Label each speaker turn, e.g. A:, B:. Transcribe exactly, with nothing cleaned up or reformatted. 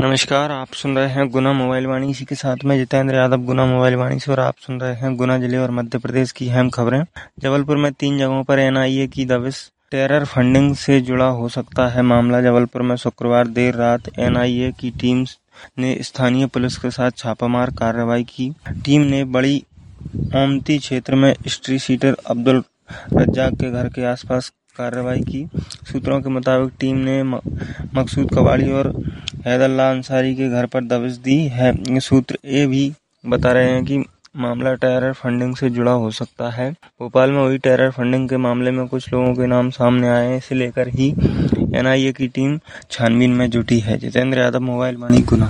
A: नमस्कार, आप सुन रहे हैं गुना मोबाइल वाणी। इसी के साथ में जितेंद्र यादव गुना मोबाइल वाणी से, और आप सुन रहे हैं गुना जिले और मध्य प्रदेश की अहम खबरें। जबलपुर में तीन जगहों पर एन आई ए की दबिश, टेरर फंडिंग से जुड़ा हो सकता है मामला। जबलपुर में शुक्रवार देर रात एन आई ए की टीम ने स्थानीय पुलिस के साथ छापामार कार्रवाई की। टीम ने बड़ी ओमती क्षेत्र में स्ट्रीट सीटर अब्दुल रज्जाक के घर के आसपास कार्रवाई की। सूत्रों के मुताबिक टीम ने मकसूद कबाड़ी और हैदरल्ला अंसारी के घर पर दबिश दी है। सूत्र ये भी बता रहे हैं कि मामला टेरर फंडिंग से जुड़ा हो सकता है। भोपाल में हुई टेरर फंडिंग के मामले में कुछ लोगों के नाम सामने आए हैं। इसे लेकर ही एन आई ए की टीम छानबीन में जुटी है। जितेंद्र यादव, मोबाइल वाणी, गुना।